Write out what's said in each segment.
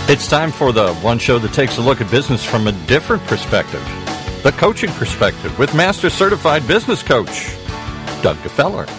It's time for the one show that takes a look at business from a different perspective. The Coaching Perspective with Master Certified Business Coach, Doug Gefeller.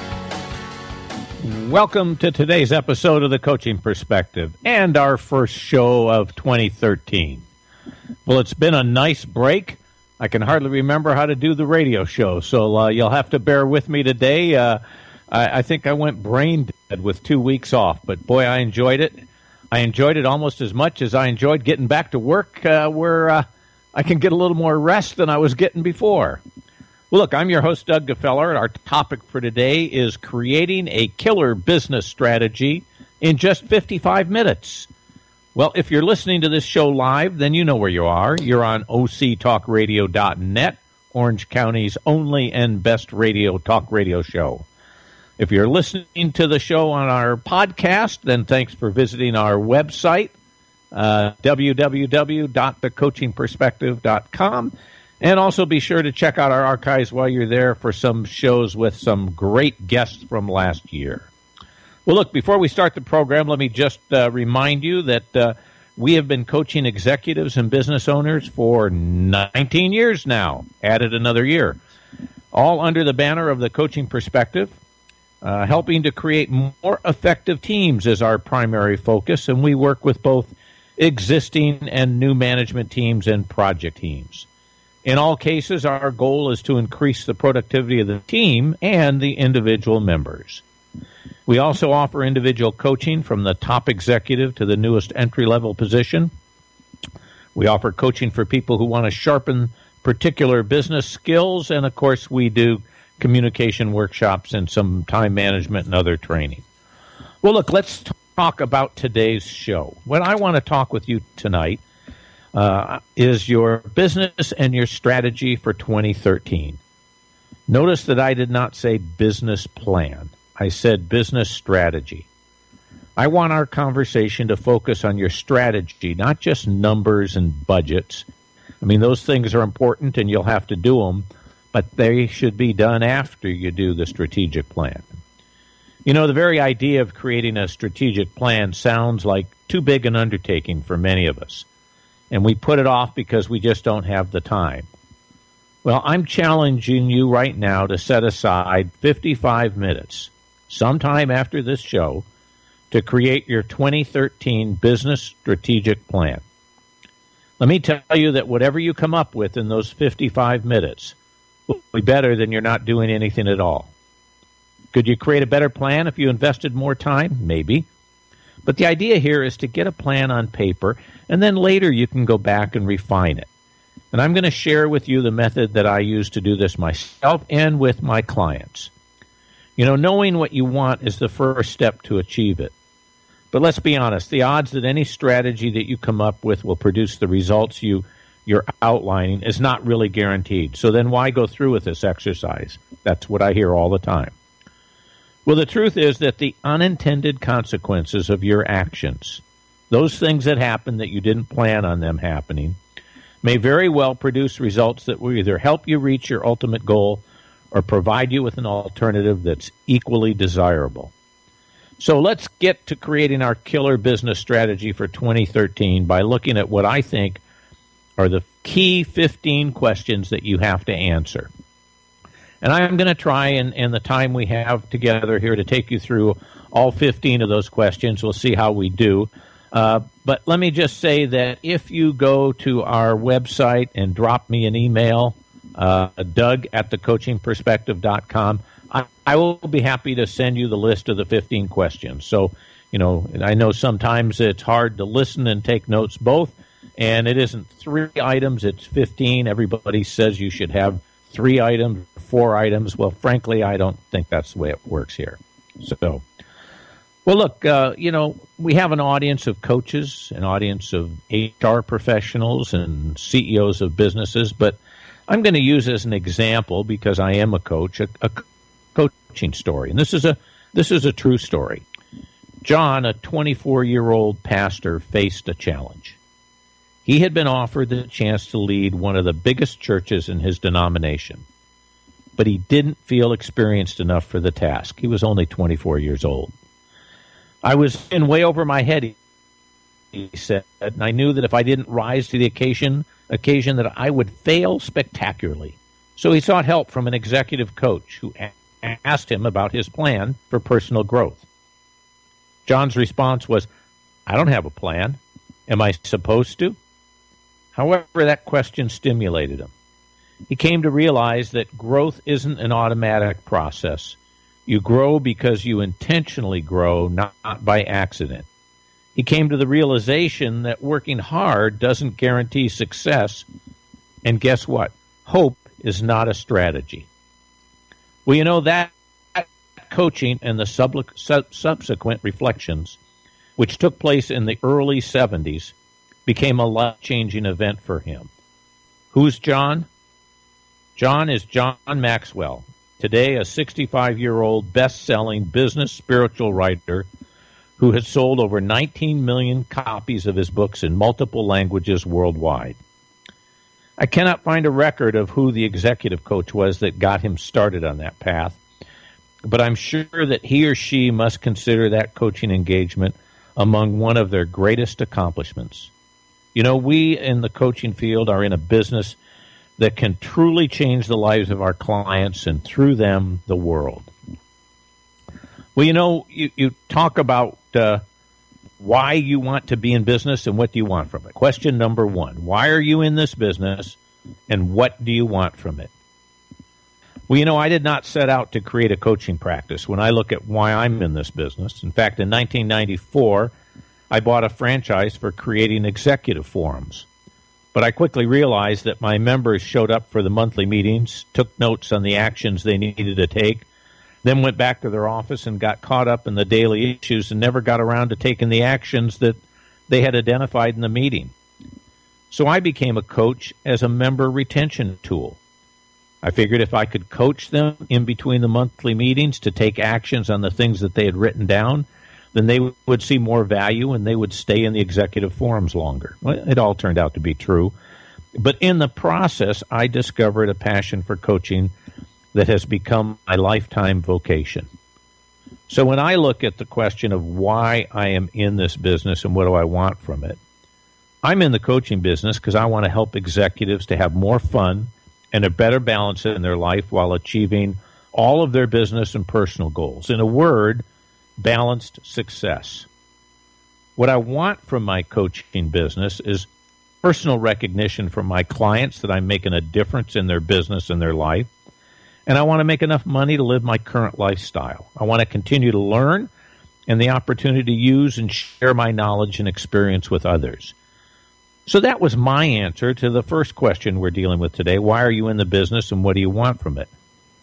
Welcome to today's episode of The Coaching Perspective and our first show of 2013. Well, it's been a nice break. I can hardly remember how to do the radio show, so you'll have to bear with me today. I think I went brain dead with 2 weeks off, but boy, I enjoyed it. I enjoyed it almost as much as I enjoyed getting back to work where I can get a little more rest than I was getting before. Well, look, I'm your host, Doug Gefeller, and our topic for today is creating a killer business strategy in just 55 minutes. Well, if you're listening to this show live, then you know where you are. You're on octalkradio.net, Orange County's only and best radio talk radio show. If you're listening to the show on our podcast, then thanks for visiting our website, www.thecoachingperspective.com. And also be sure to check out our archives while you're there for some shows with some great guests from last year. Well, look, before we start the program, let me just remind you that we have been coaching executives and business owners for 19 years now, added another year, all under the banner of the Coaching Perspective. Helping to create more effective teams is our primary focus, and we work with both existing and new management teams and project teams. In all cases, our goal is to increase the productivity of the team and the individual members. We also offer individual coaching from the top executive to the newest entry-level position. We offer coaching for people who want to sharpen particular business skills, and of course, we do communication workshops and some time management and other training. Well, look, let's talk about today's show. What I want to talk with you tonight is your business and your strategy for 2013. Notice that I did not say business plan. I said business strategy. I want our conversation to focus on your strategy, not just numbers and budgets. I mean, those things are important and you'll have to do them, but they should be done after you do the strategic plan. You know, the very idea of creating a strategic plan sounds like too big an undertaking for many of us, and we put it off because we just don't have the time. Well, I'm challenging you right now to set aside 55 minutes, sometime after this show, to create your 2013 business strategic plan. Let me tell you that whatever you come up with in those 55 minutes will be better than you're not doing anything at all. Could you create a better plan if you invested more time? Maybe. But the idea here is to get a plan on paper, and then later you can go back and refine it. And I'm going to share with you the method that I use to do this myself and with my clients. You know, knowing what you want is the first step to achieve it. But let's be honest, the odds that any strategy that you come up with will produce the results you're outlining is not really guaranteed. So then why go through with this exercise? That's what I hear all the time. Well, the truth is that the unintended consequences of your actions, those things that happen that you didn't plan on them happening, may very well produce results that will either help you reach your ultimate goal or provide you with an alternative that's equally desirable. So let's get to creating our killer business strategy for 2013 by looking at what I think are the key 15 questions that you have to answer. And I'm going to try in the time we have together here to take you through all 15 of those questions. We'll see how we do. But let me just say that if you go to our website and drop me an email, Doug@thecoachingperspective.com, I will be happy to send you the list of the 15 questions. So, you know, I know sometimes it's hard to listen and take notes both. And it isn't 3 items, it's 15. Everybody says you should have 3 items, 4 items. Well, frankly, I don't think that's the way it works here. So, well, look, you know, we have an audience of coaches, an audience of HR professionals and CEOs of businesses, but I'm going to use as an example, because I am a coach, a coaching story. And this is a true story. John, a 24-year-old pastor, faced a challenge. He had been offered the chance to lead one of the biggest churches in his denomination, but he didn't feel experienced enough for the task. He was only 24 years old. I was in way over my head, he said, and I knew that if I didn't rise to the occasion that I would fail spectacularly. So he sought help from an executive coach who asked him about his plan for personal growth. John's response was, "I don't have a plan. Am I supposed to?" However, that question stimulated him. He came to realize that growth isn't an automatic process. You grow because you intentionally grow, not by accident. He came to the realization that working hard doesn't guarantee success. And guess what? Hope is not a strategy. Well, you know, that coaching and the subsequent reflections, which took place in the early 70s, became a life-changing event for him. Who's John? John is John Maxwell, today a 65-year-old best-selling business spiritual writer who has sold over 19 million copies of his books in multiple languages worldwide. I cannot find a record of who the executive coach was that got him started on that path, but I'm sure that he or she must consider that coaching engagement among one of their greatest accomplishments. You know, we in the coaching field are in a business that can truly change the lives of our clients and through them, the world. Well, you know, you talk about why you want to be in business and what do you want from it. Question number one, why are you in this business and what do you want from it? Well, you know, I did not set out to create a coaching practice when I look at why I'm in this business. In fact, in 1994, I bought a franchise for creating executive forums. But I quickly realized that my members showed up for the monthly meetings, took notes on the actions they needed to take, then went back to their office and got caught up in the daily issues and never got around to taking the actions that they had identified in the meeting. So I became a coach as a member retention tool. I figured if I could coach them in between the monthly meetings to take actions on the things that they had written down, then they would see more value and they would stay in the executive forums longer. Well, it all turned out to be true. But in the process, I discovered a passion for coaching that has become my lifetime vocation. So when I look at the question of why I am in this business and what do I want from it, I'm in the coaching business because I want to help executives to have more fun and a better balance in their life while achieving all of their business and personal goals. In a word, balanced success. What I want from my coaching business is personal recognition from my clients that I'm making a difference in their business and their life. And I want to make enough money to live my current lifestyle. I want to continue to learn and the opportunity to use and share my knowledge and experience with others. So that was my answer to the first question we're dealing with today. Why are you in the business and what do you want from it?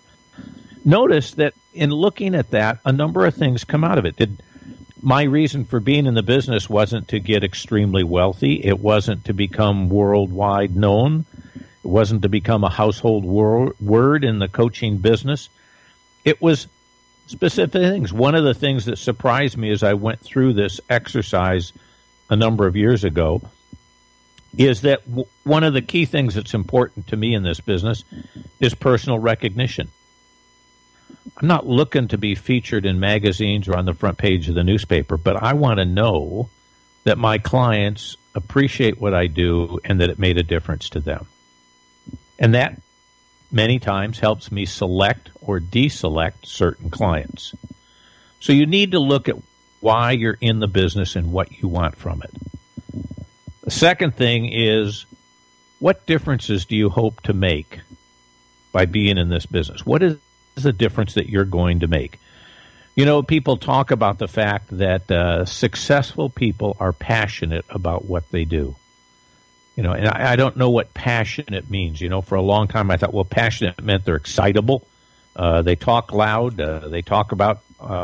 Notice that in looking at that, a number of things come out of it. My reason for being in the business wasn't to get extremely wealthy. It wasn't to become worldwide known. It wasn't to become a household word in the coaching business. It was specific things. One of the things that surprised me as I went through this exercise a number of years ago is that one of the key things that's important to me in this business is personal recognition. I'm not looking to be featured in magazines or on the front page of the newspaper, but I want to know that my clients appreciate what I do and that it made a difference to them. And that many times helps me select or deselect certain clients. So you need to look at why you're in the business and what you want from it. The second thing is, what differences do you hope to make by being in this business? What is the difference that you're going to make? You know, people talk about the fact that successful people are passionate about what they do. You know, and I don't know what passionate means. You know, for a long time I thought, well, passionate meant they're excitable. They talk loud. They talk about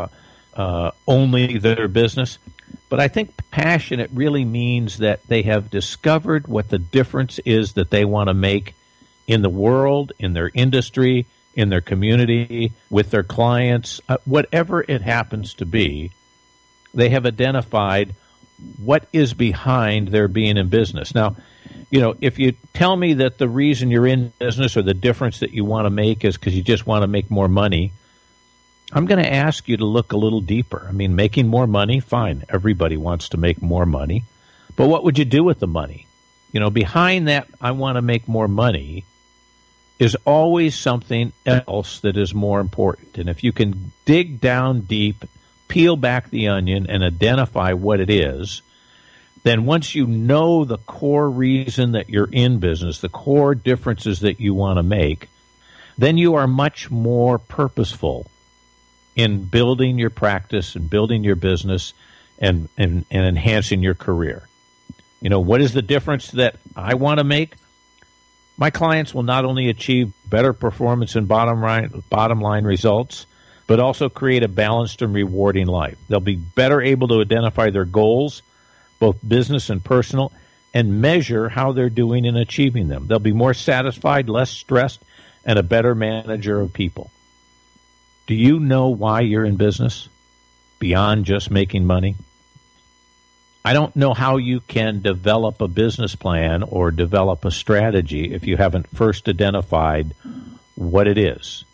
only their business. But I think passionate really means that they have discovered what the difference is that they want to make in the world, in their industry, in their community, with their clients, whatever it happens to be. They have identified what is behind their being in business. Now, you know, if you tell me that the reason you're in business or the difference that you want to make is because you just want to make more money, I'm going to ask you to look a little deeper. I mean, making more money, fine. Everybody wants to make more money. But what would you do with the money? Behind that, I want to make more money, is always something else that is more important. And if you can dig down deep, peel back the onion, and identify what it is, then once you know the core reason that you're in business, the core differences that you want to make, then you are much more purposeful in building your practice and building your business and enhancing your career. What is the difference that I want to make? My clients will not only achieve better performance and bottom line results, but also create a balanced and rewarding life. They'll be better able to identify their goals, both business and personal, and measure how they're doing in achieving them. They'll be more satisfied, less stressed, and a better manager of people. Do you know why you're in business beyond just making money? I don't know how you can develop a business plan or develop a strategy if you haven't first identified what it is,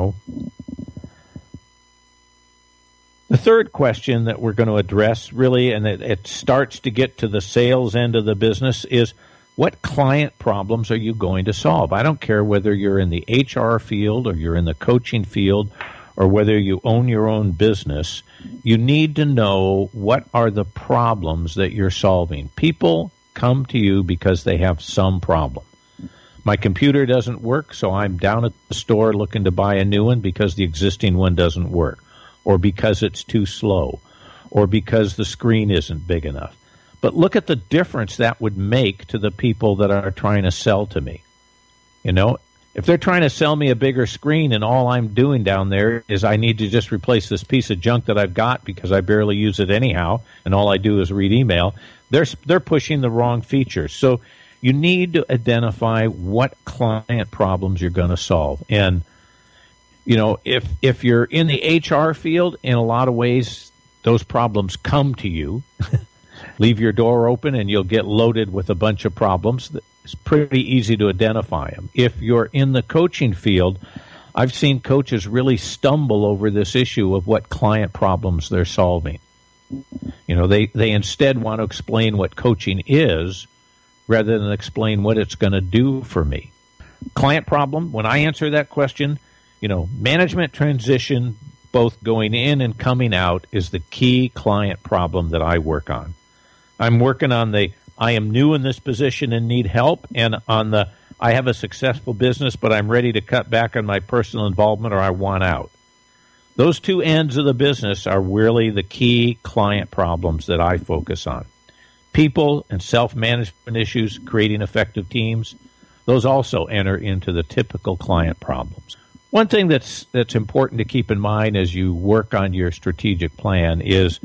The third question that we're going to address, really, and it starts to get to the sales end of the business, is what client problems are you going to solve? I don't care whether you're in the HR field or you're in the coaching field or whether you own your own business. You need to know what are the problems that you're solving. People come to you because they have some problem. My computer doesn't work, so I'm down at the store looking to buy a new one because the existing one doesn't work, or because it's too slow, or because the screen isn't big enough. But look at the difference that would make to the people that are trying to sell to me. If they're trying to sell me a bigger screen and all I'm doing down there is I need to just replace this piece of junk that I've got because I barely use it anyhow, and all I do is read email, they're pushing the wrong features. So you need to identify what client problems you're going to solve. And, if you're in the HR field, in a lot of ways, those problems come to you. Leave your door open and you'll get loaded with a bunch of problems. It's pretty easy to identify them. If you're in the coaching field, I've seen coaches really stumble over this issue of what client problems they're solving. They instead want to explain what coaching is rather than explain what it's going to do for me. Client problem, when I answer that question, management transition, both going in and coming out, is the key client problem that I work on. I'm working on I am new in this position and need help, and on I have a successful business, but I'm ready to cut back on my personal involvement or I want out. Those two ends of the business are really the key client problems that I focus on. People and self-management issues, creating effective teams, those also enter into the typical client problems. One thing that's important to keep in mind as you work on your strategic plan is,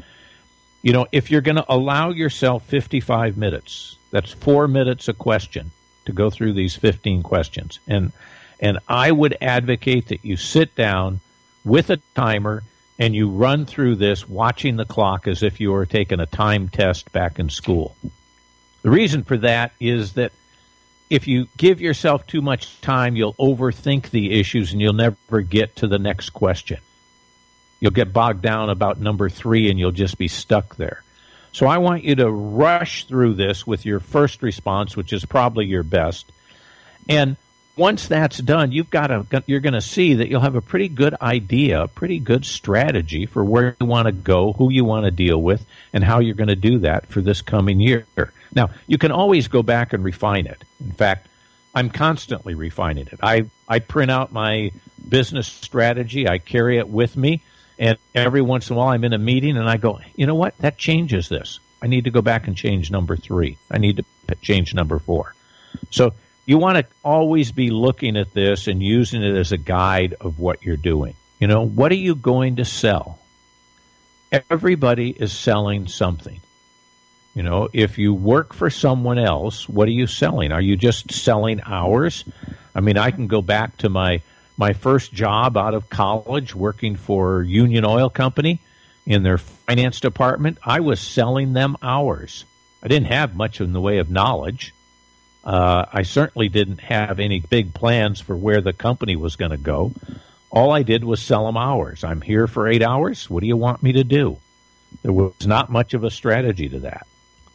if you're going to allow yourself 55 minutes, that's 4 minutes a question to go through these 15 questions. And I would advocate that you sit down with a timer and you run through this watching the clock as if you were taking a time test back in school. The reason for that is that if you give yourself too much time, you'll overthink the issues and you'll never get to the next question. You'll get bogged down about number 3 and you'll just be stuck there. So I want you to rush through this with your first response, which is probably your best. And once that's done, you're going to see that you'll have a pretty good idea, a pretty good strategy for where you want to go, who you want to deal with, and how you're going to do that for this coming year. Now, you can always go back and refine it. In fact, I'm constantly refining it. I print out my business strategy. I carry it with me. And every once in a while I'm in a meeting and I go, you know what? That changes this. I need to go back and change number 3. I need to change number 4. So you want to always be looking at this and using it as a guide of what you're doing. What are you going to sell? Everybody is selling something. If you work for someone else, what are you selling? Are you just selling hours? I can go back to my first job out of college working for Union Oil Company in their finance department. I was selling them hours. I didn't have much in the way of knowledge. I certainly didn't have any big plans for where the company was going to go. All I did was sell them hours. I'm here for 8 hours. What do you want me to do? There was not much of a strategy to that.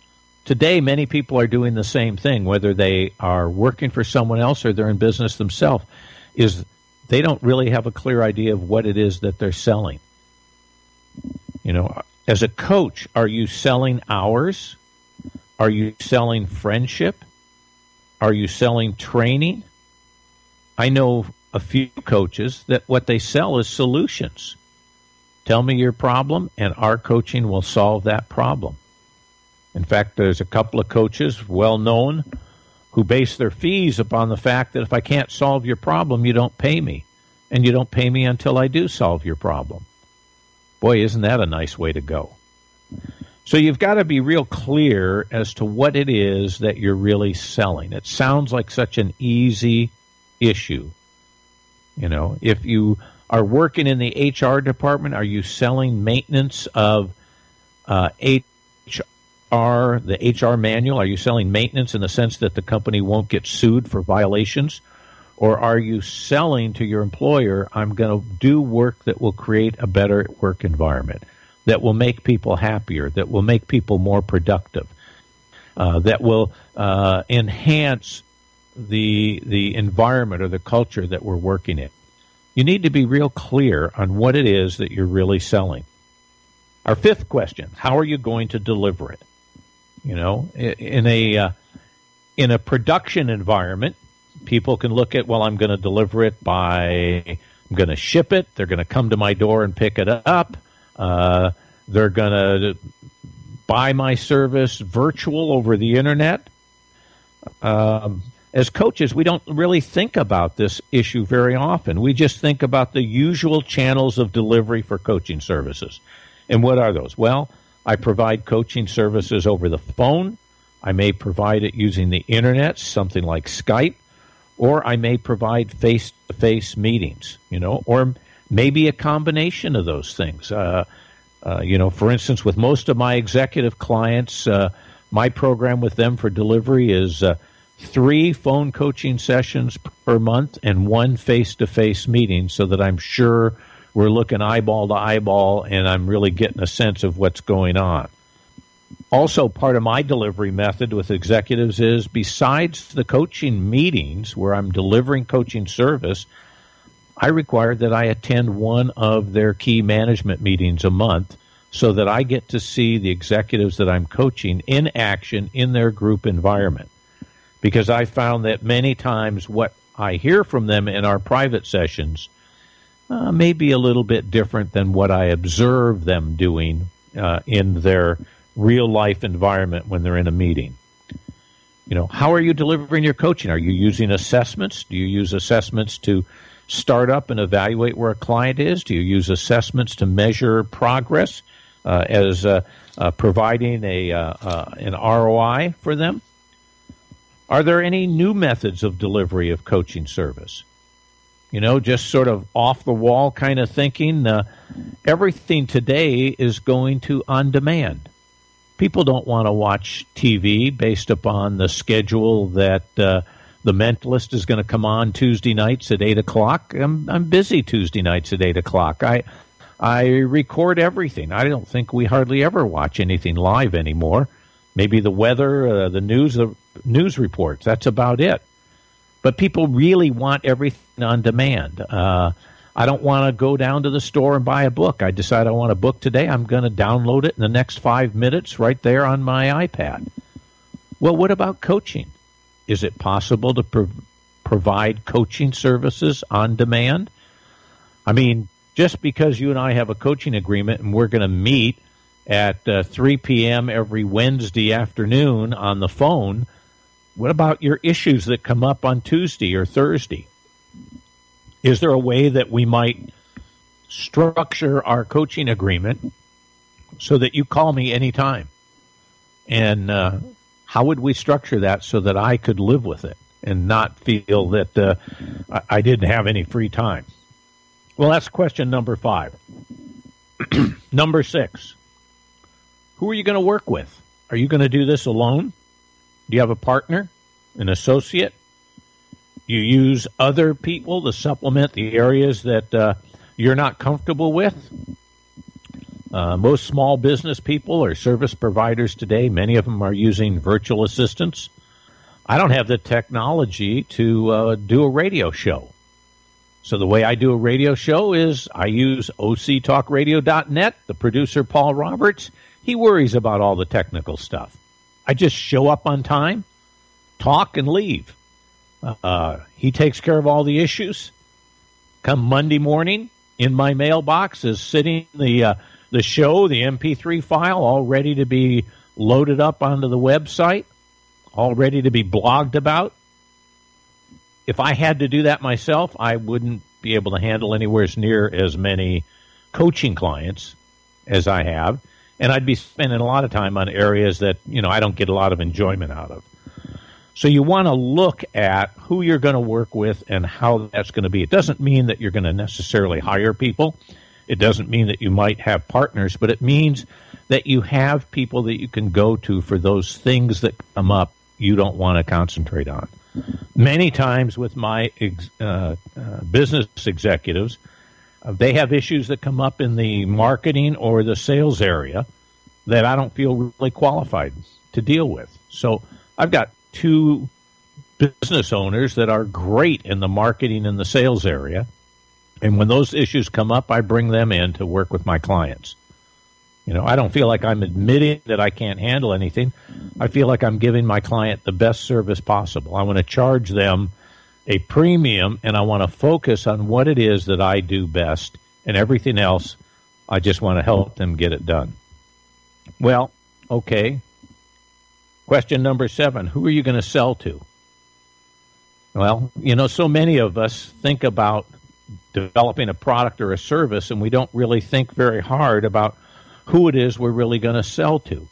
today, many people are doing the same thing, whether they are working for someone else or they're in business themselves, is they don't really have a clear idea of what it is that they're selling. You know, as a coach, are you selling hours? Are you selling friendship? Are you selling training? I know a few coaches that what they sell is solutions. Tell me your problem, and our coaching will solve that problem. In fact, there's a couple of coaches, well known, who base their fees upon the fact that if I can't solve your problem, you don't pay me. And you don't pay me until I do solve your problem. Boy, isn't that a nice way to go? So you've got to be real clear as to what it is that you're really selling. It sounds like such an easy issue. You know, if you are working in the HR department, are you selling maintenance of HR, the HR manual? Are you selling maintenance in the sense that the company won't get sued for violations? Or are you selling to your employer, I'm going to do work that will create a better work environment, that will make people happier, that will make people more productive, that will enhance the environment or the culture that we're working in? You need to be real clear on what it is that you're really selling. Our fifth question, how are you going to deliver it? You know, in a production environment, people can look at, well, I'm going to deliver it I'm going to ship it. They're going to come to my door and pick it up. They're going to buy my service virtual over the internet. As coaches, we don't really think about this issue very often. We just think about the usual channels of delivery for coaching services. And what are those? Well, I provide coaching services over the phone. I may provide it using the internet, something like Skype, or I may provide face-to-face meetings, you know, or maybe a combination of those things. You know, for instance, with most of my executive clients, my program with them for delivery is 3 phone coaching sessions per month and 1 face-to-face meeting, so that I'm sure we're looking eyeball to eyeball and I'm really getting a sense of what's going on. Also, part of my delivery method with executives is, besides the coaching meetings where I'm delivering coaching service, I require that I attend one of their key management meetings a month so that I get to see the executives that I'm coaching in action in their group environment. Because I found that many times what I hear from them in our private sessions may be a little bit different than what I observe them doing in their real-life environment when they're in a meeting. You know, how are you delivering your coaching? Are you using assessments? Do you use assessments to start up and evaluate where a client is? Do you use assessments to measure progress as providing an ROI for them? Are there any new methods of delivery of coaching service? You know, just sort of off-the-wall kind of thinking. Everything today is going to on-demand. People don't want to watch TV based upon the schedule that The Mentalist is going to come on Tuesday nights at 8 o'clock. I'm busy Tuesday nights at 8 o'clock. I record everything. I don't think we hardly ever watch anything live anymore. Maybe the weather, the news reports. That's about it. But people really want everything on demand. I don't want to go down to the store and buy a book. I decide I want a book today. I'm going to download it in the next 5 minutes right there on my iPad. Well, what about coaching? Is it possible to provide coaching services on demand? I mean, just because you and I have a coaching agreement and we're going to meet at 3 p.m. every Wednesday afternoon on the phone, what about your issues that come up on Tuesday or Thursday? Is there a way that we might structure our coaching agreement so that you call me anytime? And how would we structure that so that I could live with it and not feel that I didn't have any free time? Well, that's question number 5. Number 6, who are you going to work with? Are you going to do this alone? Do you have a partner, an associate? You use other people to supplement the areas that you're not comfortable with? Most small business people or service providers today, many of them are using virtual assistants. I don't have the technology to do a radio show. So the way I do a radio show is I use octalkradio.net. The producer, Paul Roberts, he worries about all the technical stuff. I just show up on time, talk, and leave. He takes care of all the issues. Come Monday morning, in my mailbox is sitting the show, the MP3 file, all ready to be loaded up onto the website, all ready to be blogged about. If I had to do that myself, I wouldn't be able to handle anywhere near as many coaching clients as I have, and I'd be spending a lot of time on areas that, I don't get a lot of enjoyment out of. So you want to look at who you're going to work with and how that's going to be. It doesn't mean that you're going to necessarily hire people. It doesn't mean that you might have partners, but it means that you have people that you can go to for those things that come up you don't want to concentrate on. Many times with my business executives, they have issues that come up in the marketing or the sales area that I don't feel really qualified to deal with. So I've got 2 business owners that are great in the marketing and the sales area. And when those issues come up, I bring them in to work with my clients. I don't feel like I'm admitting that I can't handle anything. I feel like I'm giving my client the best service possible. I want to charge them a premium, and I want to focus on what it is that I do best, and everything else, I just want to help them get it done. Well, okay. Question number 7, who are you going to sell to? Well, so many of us think about developing a product or a service, and we don't really think very hard about who it is we're really going to sell to.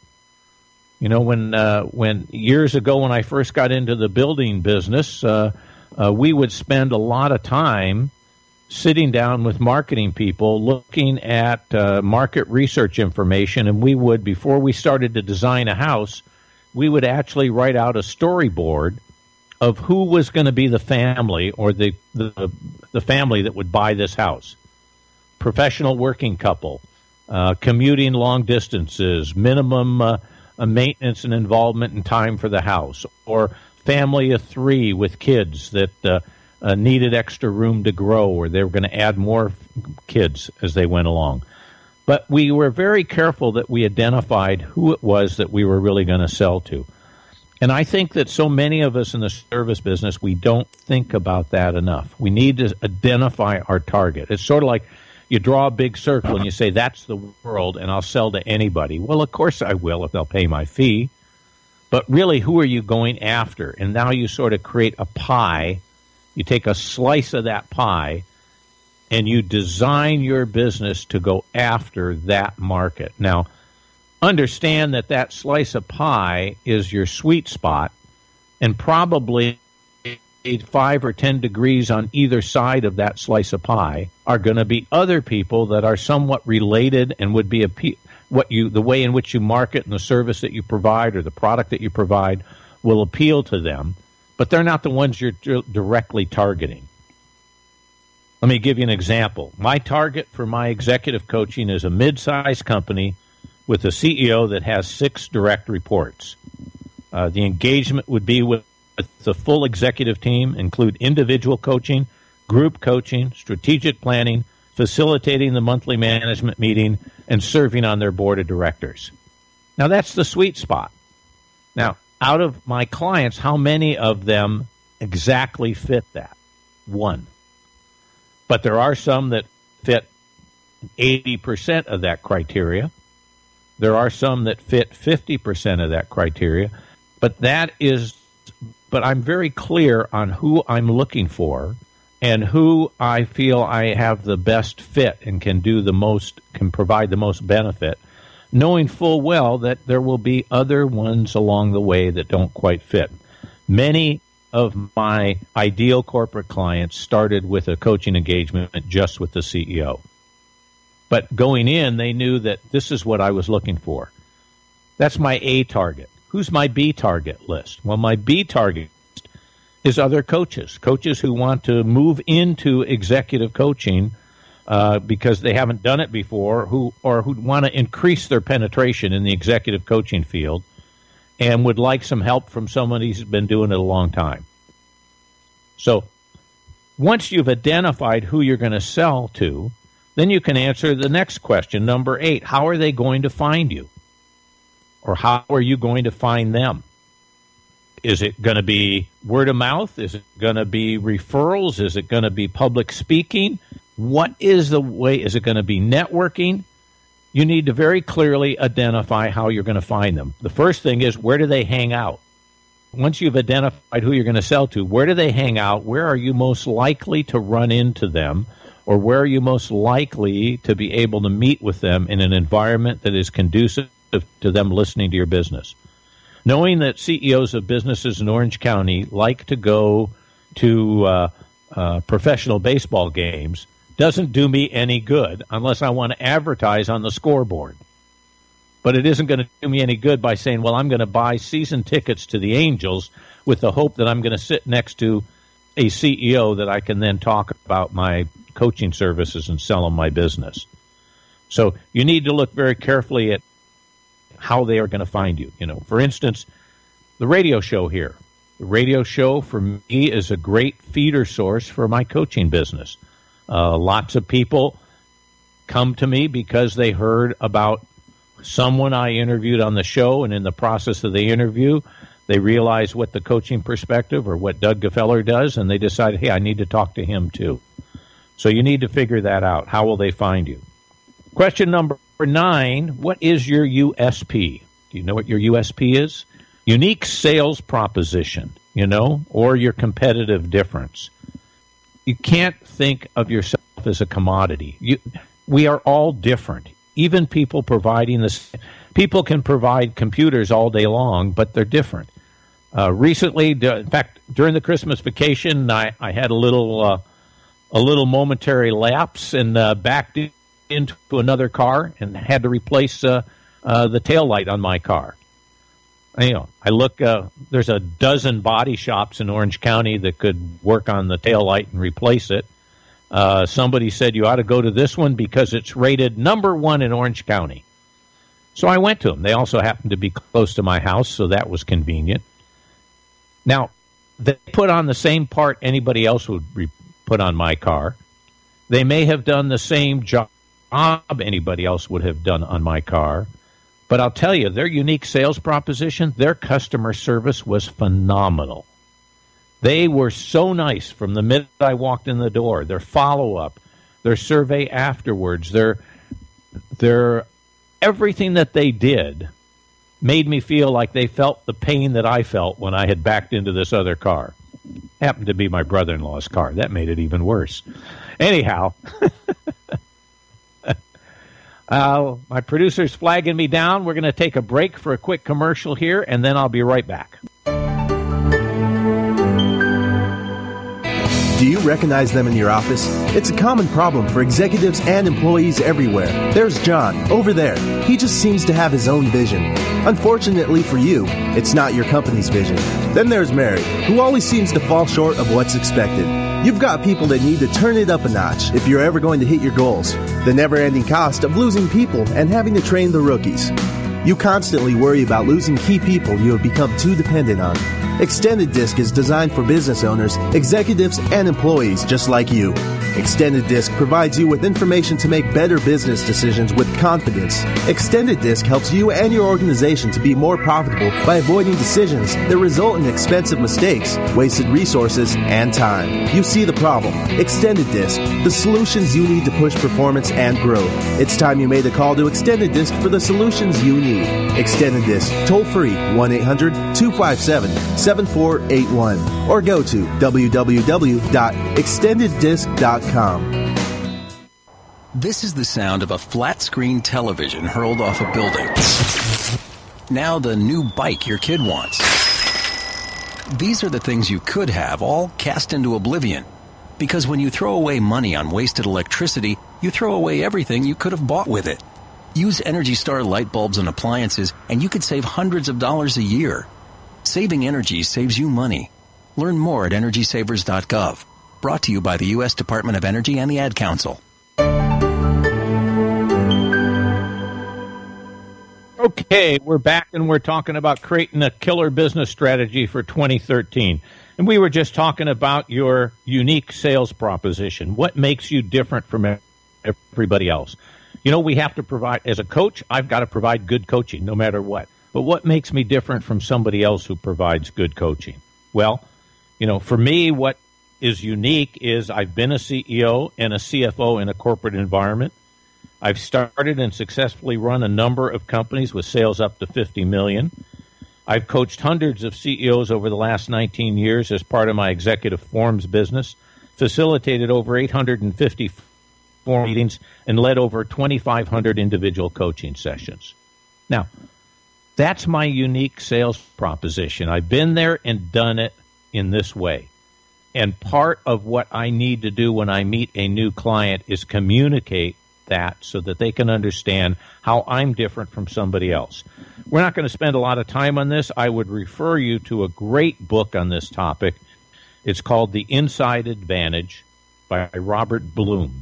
When years ago when I first got into the building business, we would spend a lot of time sitting down with marketing people looking at market research information, and we would, before we started to design a house, we would actually write out a storyboard of who was going to be the family or the family that would buy this house. Professional working couple, commuting long distances, minimum maintenance and involvement and time for the house, or family of 3 with kids that needed extra room to grow, or they were going to add more kids as they went along. But we were very careful that we identified who it was that we were really going to sell to. And I think that so many of us in the service business, we don't think about that enough. We need to identify our target. It's sort of like you draw a big circle and you say, that's the world, and I'll sell to anybody. Well, of course I will if they'll pay my fee. But really, who are you going after? And now you sort of create a pie. You take a slice of that pie, and you design your business to go after that market. Now, understand that slice of pie is your sweet spot, and probably 5 or 10 degrees on either side of that slice of pie are going to be other people that are somewhat related and would be the way in which you market and the service that you provide or the product that you provide will appeal to them, but they're not the ones you're directly targeting. Let me give you an example. My target for my executive coaching is a mid-sized company with a CEO that has 6 direct reports. The engagement would be with the full executive team, include individual coaching, group coaching, strategic planning, facilitating the monthly management meeting, and serving on their board of directors. Now, that's the sweet spot. Now, out of my clients, how many of them exactly fit that? 1. But there are some that fit 80% of that criteria. There are some that fit 50% of that criteria. But I'm very clear on who I'm looking for and who I feel I have the best fit and can provide the most benefit, knowing full well that there will be other ones along the way that don't quite fit. Many of my ideal corporate clients started with a coaching engagement just with the CEO. But going in, they knew that this is what I was looking for. That's my A target. Who's my B target list? Well, my B target is other coaches who want to move into executive coaching because they haven't done it before, who want to increase their penetration in the executive coaching field and would like some help from somebody who's been doing it a long time. So once you've identified who you're going to sell to, then you can answer the next question, number 8. How are they going to find you? Or how are you going to find them? Is it going to be word of mouth? Is it going to be referrals? Is it going to be public speaking? What is the way? Is it going to be networking? You need to very clearly identify how you're going to find them. The first thing is, where do they hang out? Once you've identified who you're going to sell to, where do they hang out? Where are you most likely to run into them? Or where are you most likely to be able to meet with them in an environment that is conducive to them listening to your business? Knowing that CEOs of businesses in Orange County like to go to professional baseball games doesn't do me any good unless I want to advertise on the scoreboard. But it isn't going to do me any good by saying, well, I'm going to buy season tickets to the Angels with the hope that I'm going to sit next to a CEO that I can then talk about my coaching services and sell them my business. So you need to look very carefully at how they are going to find you. You know, for instance, the radio show here. The radio show for me is a great feeder source for my coaching business. Lots of people come to me because they heard about someone I interviewed on the show, and in the process of the interview, they realize what the coaching perspective or what Doug Gefeller does, and they decide, hey, I need to talk to him too. So you need to figure that out. How will they find you? Question number 9, what is your USP? Do you know what your USP is? Unique sales proposition, or your competitive difference. You can't think of yourself as a commodity. We are all different. Even people providing this, people can provide computers all day long, but they're different. Recently, in fact, during the Christmas vacation, I had a little momentary lapse and backed into another car and had to replace the taillight on my car. I look, there's a dozen body shops in Orange County that could work on the taillight and replace it. Somebody said, you ought to go to this one because it's rated number 1 in Orange County. So I went to them. They also happened to be close to my house, so that was convenient. Now, they put on the same part anybody else would put on my car. They may have done the same job anybody else would have done on my car. But I'll tell you, their unique sales proposition, their customer service was phenomenal. They were so nice from the minute I walked in the door. Their follow-up, their survey afterwards, their everything that they did made me feel like they felt the pain that I felt when I had backed into this other car. Happened to be my brother-in-law's car. That made it even worse. Anyhow, my producer's flagging me down. We're going to take a break for a quick commercial here, and then I'll be right back. Do you recognize them in your office? It's a common problem for executives and employees everywhere. There's John, over there. He just seems to have his own vision. Unfortunately for you, it's not your company's vision. Then there's Mary, who always seems to fall short of what's expected. You've got people that need to turn it up a notch if you're ever going to hit your goals. The never-ending cost of losing people and having to train the rookies. You constantly worry about losing key people you have become too dependent on. Extended Disc is designed for business owners, executives, and employees just like you. Extended Disc provides you with information to make better business decisions with confidence. Extended Disc helps you and your organization to be more profitable by avoiding decisions that result in expensive mistakes, wasted resources, and time. You see the problem. Extended Disc, the solutions you need to push performance and growth. It's time you made a call to Extended Disc for the solutions you need. Extended Disc, toll free, 1-800-257-7481, or go to www.extendeddisc.com. This is the sound of a flat-screen television hurled off a building. Now the new bike your kid wants. These are the things you could have, all cast into oblivion. Because when you throw away money on wasted electricity, you throw away everything you could have bought with it. Use Energy Star light bulbs and appliances, and you could save hundreds of dollars a year. Saving energy saves you money. Learn more at EnergySavers.gov. Brought to you by the U.S. Department of Energy and the Ad Council. Okay, we're back and we're talking about creating a killer business strategy for 2013. And we were just talking about your unique sales proposition. What makes you different from everybody else? You know, we have to provide, as a coach, I've got to provide good coaching no matter what. But what makes me different from somebody else who provides good coaching? Well, you know, for me, what is unique is I've been a CEO and a CFO in a corporate environment. I've started and successfully run a number of companies with sales up to $50 million. I've coached hundreds of CEOs over the last 19 years as part of my executive forums business, facilitated over 850 forum meetings, and led over 2,500 individual coaching sessions. Now, that's my unique sales proposition. I've been there and done it in this way. And part of what I need to do when I meet a new client is communicate that so that they can understand how I'm different from somebody else. We're not going to spend a lot of time on this. I would refer you to a great book on this topic. It's called The Inside Advantage by Robert Bloom,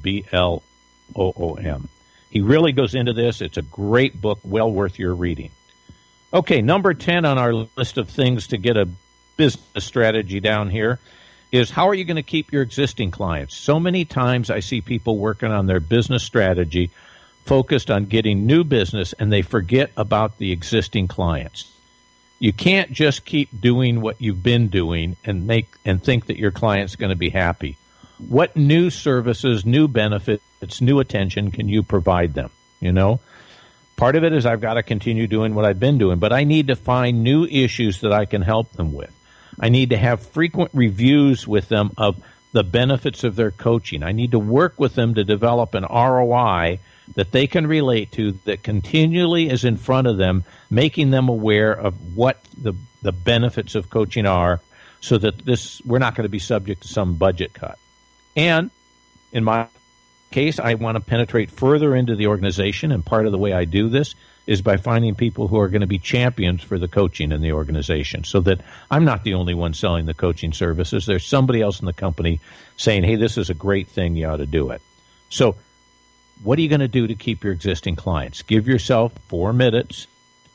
B-L-O-O-M. He really goes into this. It's a great book, well worth your reading. Okay, number 10 on our list of things to get a business strategy down here is how are you going to keep your existing clients? So many times I see people working on their business strategy focused on getting new business, and they forget about the existing clients. You can't just keep doing what you've been doing and think that your client's going to be happy. What new services, new benefits, new attention can you provide them? You know, part of it is I've got to continue doing what I've been doing, but I need to find new issues that I can help them with. I need to have frequent reviews with them of the benefits of their coaching. I need to work with them to develop an ROI that they can relate to that continually is in front of them, making them aware of what the benefits of coaching are so that we're not going to be subject to some budget cut. And in my case, I want to penetrate further into the organization, and part of the way I do this is by finding people who are going to be champions for the coaching in the organization so that I'm not the only one selling the coaching services. There's somebody else in the company saying, hey, this is a great thing. You ought to do it. So what are you going to do to keep your existing clients? Give yourself 4 minutes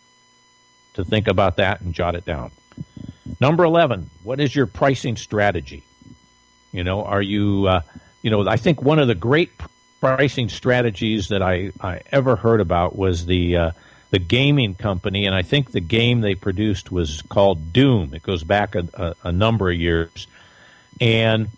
to think about that and jot it down. Number 11, what is your pricing strategy? You know, are you, I think one of the great pricing strategies that I ever heard about was the gaming company, and I think the game they produced was called Doom. It goes back a number of years, and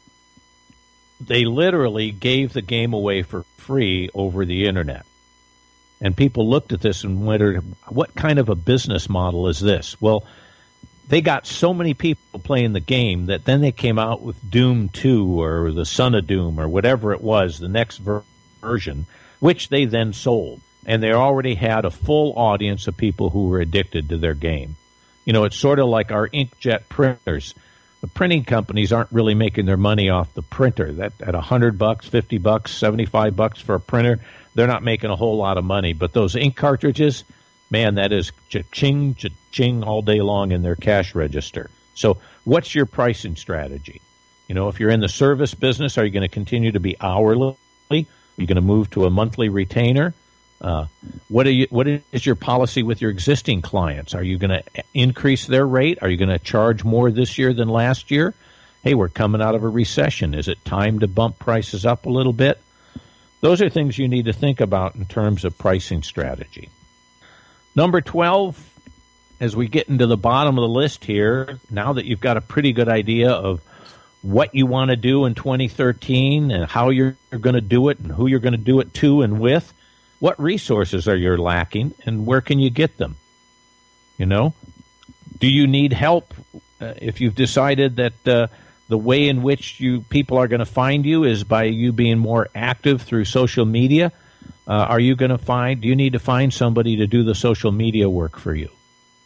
they literally gave the game away for free over the internet. And people looked at this and wondered, what kind of a business model is this? Well, they got so many people playing the game that then they came out with Doom 2 or the Son of Doom or whatever it was, the next version, which they then sold. And they already had a full audience of people who were addicted to their game. You know, it's sort of like our inkjet printers. The printing companies aren't really making their money off the printer. That at $100, $50, $75 for a printer, they're not making a whole lot of money. But those ink cartridges, man, that is cha-ching, cha-ching all day long in their cash register. So what's your pricing strategy? You know, if you're in the service business, are you going to continue to be hourly? Are you going to move to a monthly retainer? What is your policy with your existing clients? Are you going to increase their rate? Are you going to charge more this year than last year? Hey, we're coming out of a recession. Is it time to bump prices up a little bit? Those are things you need to think about in terms of pricing strategy. Number 12, as we get into the bottom of the list here, now that you've got a pretty good idea of what you want to do in 2013 and how you're going to do it and who you're going to do it to and with, what resources are you lacking and where can you get them? You know, do you need help if you've decided that the way in which people are going to find you is by you being more active through social media? Do you need to find somebody to do the social media work for you?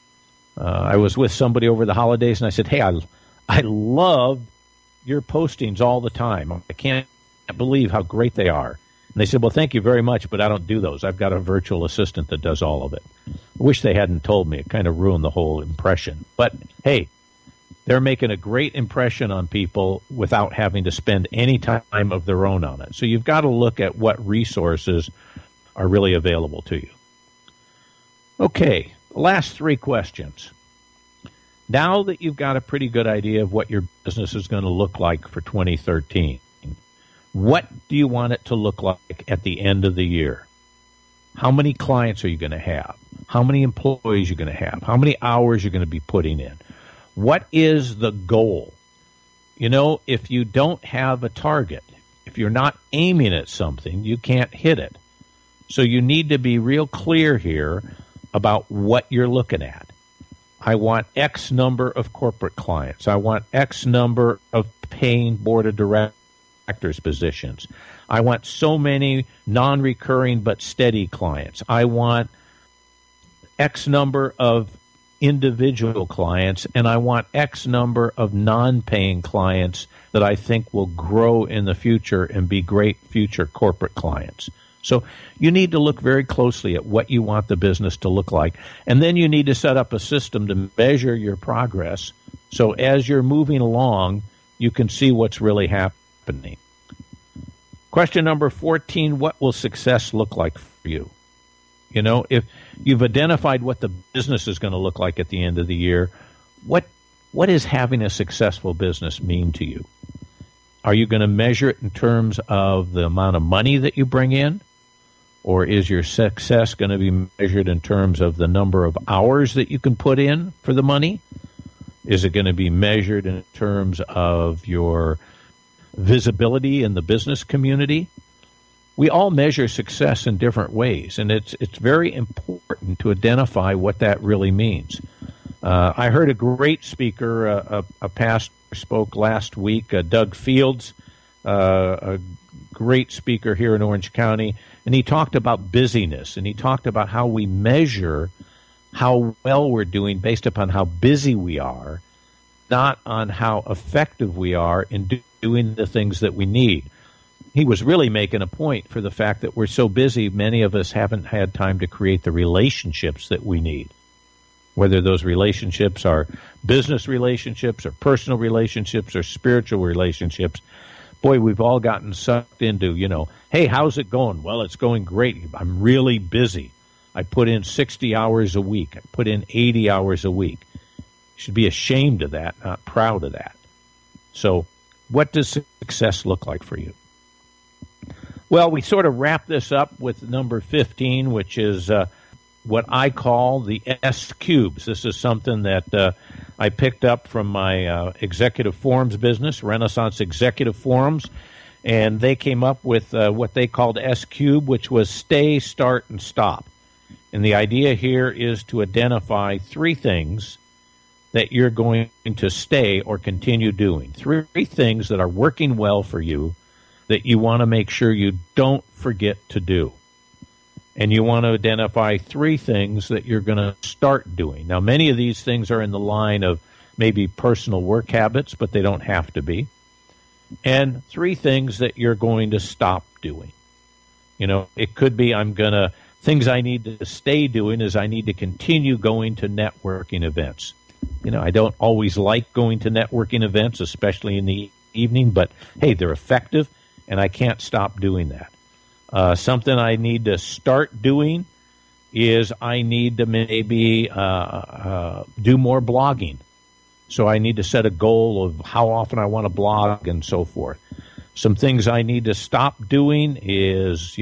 I was with somebody over the holidays and I said, hey, I love your postings all the time. I can't believe how great they are. And they said, well, thank you very much, but I don't do those. I've got a virtual assistant that does all of it. I wish they hadn't told me. It kind of ruined the whole impression. But, hey, they're making a great impression on people without having to spend any time of their own on it. So you've got to look at what resources are really available to you. Okay, last three questions. Now that you've got a pretty good idea of what your business is going to look like for 2013, what do you want it to look like at the end of the year? How many clients are you going to have? How many employees are you going to have? How many hours you're going to be putting in? What is the goal? You know, if you don't have a target, if you're not aiming at something, you can't hit it. So you need to be real clear here about what you're looking at. I want X number of corporate clients. I want X number of paying board of directors positions. I want so many non-recurring but steady clients. I want X number of individual clients, and I want X number of non-paying clients that I think will grow in the future and be great future corporate clients. So you need to look very closely at what you want the business to look like, and then you need to set up a system to measure your progress so as you're moving along, you can see what's really happening. Question number 14, what will success look like for you? You know, if you've identified what the business is going to look like at the end of the year, what is having a successful business mean to you? Are you going to measure it in terms of the amount of money that you bring in? Or is your success going to be measured in terms of the number of hours that you can put in for the money? Is it going to be measured in terms of your visibility in the business community? We all measure success in different ways, and it's very important to identify what that really means. I heard a great speaker, a pastor spoke last week, Doug Fields, a great speaker here in Orange County, and he talked about busyness, and he talked about how we measure how well we're doing based upon how busy we are, not on how effective we are in doing the things that we need. He was really making a point for the fact that we're so busy, many of us haven't had time to create the relationships that we need. Whether those relationships are business relationships or personal relationships or spiritual relationships, boy, we've all gotten sucked into, hey, how's it going? Well, it's going great. I'm really busy. I put in 60 hours a week. I put in 80 hours a week. You should be ashamed of that, not proud of that. So what does success look like for you? Well, we sort of wrap this up with number 15, which is what I call the S cubes. This is something that I picked up from my executive forums business, Renaissance Executive Forums, and they came up with what they called S cube, which was stay, start, and stop. And the idea here is to identify three things that you're going to stay or continue doing. Three things that are working well for you that you want to make sure you don't forget to do. And you want to identify three things that you're going to start doing. Now, many of these things are in the line of maybe personal work habits, but they don't have to be. And three things that you're going to stop doing. It could be things I need to stay doing is I need to continue going to networking events. I don't always like going to networking events, especially in the evening, but hey, they're effective. And I can't stop doing that. Something I need to start doing is I need to maybe do more blogging. So I need to set a goal of how often I want to blog and so forth. Some things I need to stop doing is,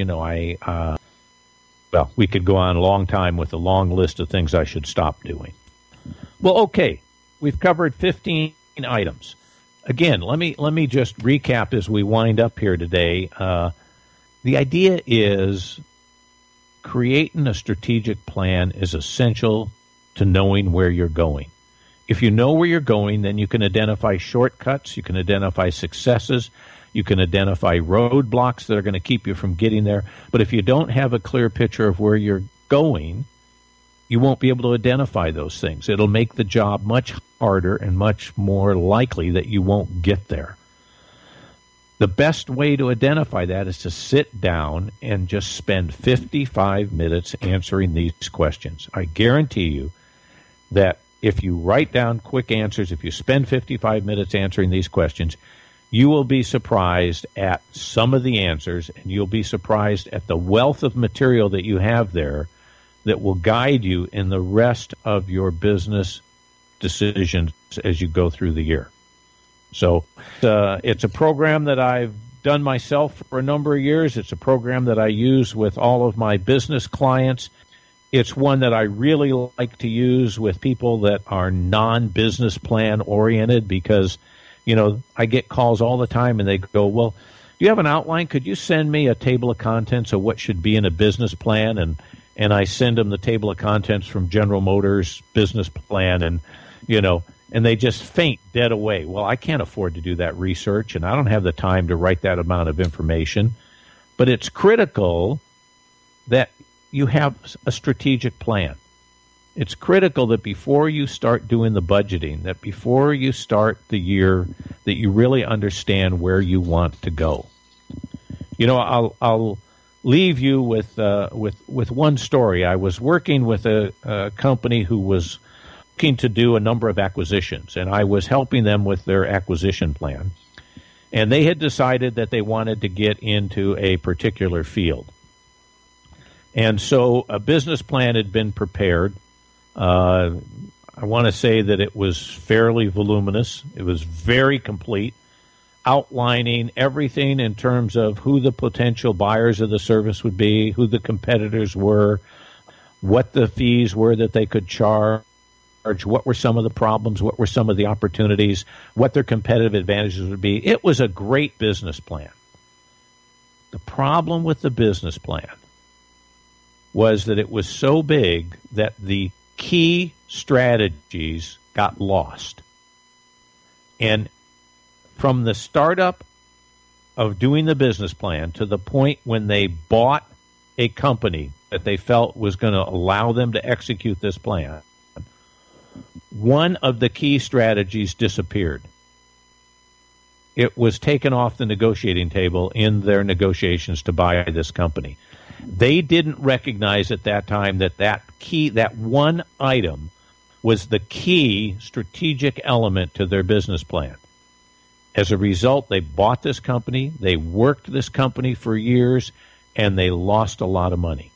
we could go on a long time with a long list of things I should stop doing. Well, okay, we've covered 15 items. Again, let me just recap as we wind up here today. The idea is creating a strategic plan is essential to knowing where you're going. If you know where you're going, then you can identify shortcuts, you can identify successes, you can identify roadblocks that are going to keep you from getting there. But if you don't have a clear picture of where you're going, you won't be able to identify those things. It'll make the job much harder and much more likely that you won't get there. The best way to identify that is to sit down and just spend 55 minutes answering these questions. I guarantee you that if you write down quick answers, if you spend 55 minutes answering these questions, you will be surprised at some of the answers, and you'll be surprised at the wealth of material that you have there that will guide you in the rest of your business decisions as you go through the year. So it's a program that I've done myself for a number of years. It's a program that I use with all of my business clients. It's one that I really like to use with people that are non-business plan oriented because, I get calls all the time and they go, well, do you have an outline? Could you send me a table of contents of what should be in a business plan? And I send them the table of contents from General Motors business plan and they just faint dead away. Well, I can't afford to do that research, and I don't have the time to write that amount of information. But it's critical that you have a strategic plan. It's critical that before you start doing the budgeting, that before you start the year, that you really understand where you want to go. I'll leave you with one story. I was working with a company who was looking to do a number of acquisitions, and I was helping them with their acquisition plan. And they had decided that they wanted to get into a particular field. And so a business plan had been prepared. I want to say that it was fairly voluminous. It was very complete, outlining everything in terms of who the potential buyers of the service would be, who the competitors were, what the fees were that they could charge, what were some of the problems, what were some of the opportunities, what their competitive advantages would be. It was a great business plan. The problem with the business plan was that it was so big that the key strategies got lost. And from the startup of doing the business plan to the point when they bought a company that they felt was going to allow them to execute this plan, one of the key strategies disappeared. It was taken off the negotiating table in their negotiations to buy this company. They didn't recognize at that time that one item was the key strategic element to their business plan. As a result, they bought this company, they worked this company for years, and they lost a lot of money.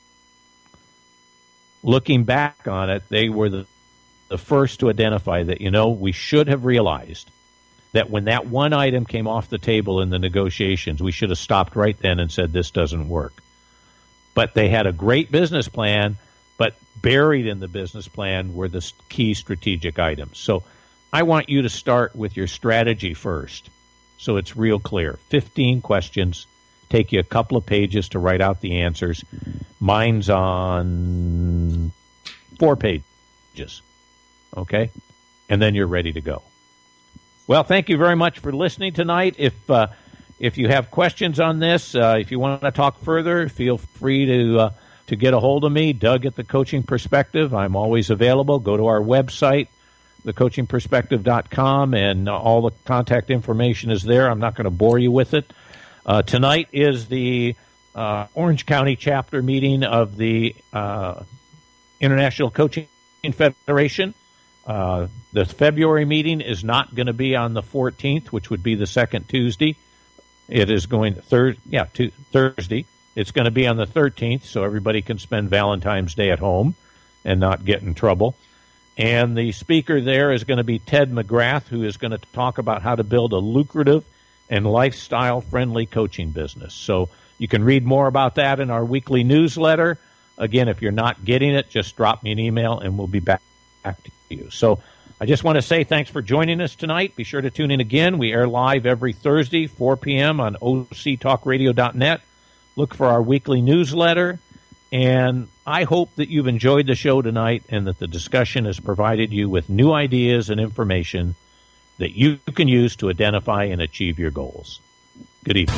Looking back on it, they were the first to identify that, we should have realized that when that one item came off the table in the negotiations, we should have stopped right then and said, this doesn't work. But they had a great business plan, but buried in the business plan were the key strategic items. So I want you to start with your strategy first, so it's real clear. 15 questions, take you a couple of pages to write out the answers. Mine's on 4 pages, okay? And then you're ready to go. Well, thank you very much for listening tonight. If you have questions on this, if you want to talk further, feel free to get a hold of me, Doug at The Coaching Perspective. I'm always available. Go to our website, thecoachingperspective.com, and all the contact information is there. I'm not going to bore you with it. Tonight is the Orange County chapter meeting of the International Coaching Federation. The February meeting is not going to be on the 14th, which would be the second Tuesday. It is going Thursday. It's going to be on the 13th, so everybody can spend Valentine's Day at home and not get in trouble. And the speaker there is going to be Ted McGrath, who is going to talk about how to build a lucrative and lifestyle-friendly coaching business. So you can read more about that in our weekly newsletter. Again, if you're not getting it, just drop me an email, and we'll be back to you. So I just want to say thanks for joining us tonight. Be sure to tune in again. We air live every Thursday, 4 p.m. on octalkradio.net. Look for our weekly newsletter. And I hope that you've enjoyed the show tonight and that the discussion has provided you with new ideas and information that you can use to identify and achieve your goals. Good evening.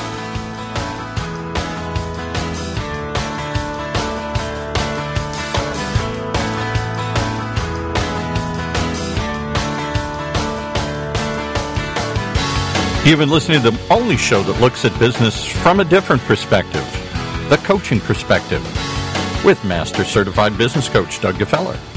You've been listening to the only show that looks at business from a different perspective, The Coaching Perspective, with Master Certified Business Coach Doug Gefeller.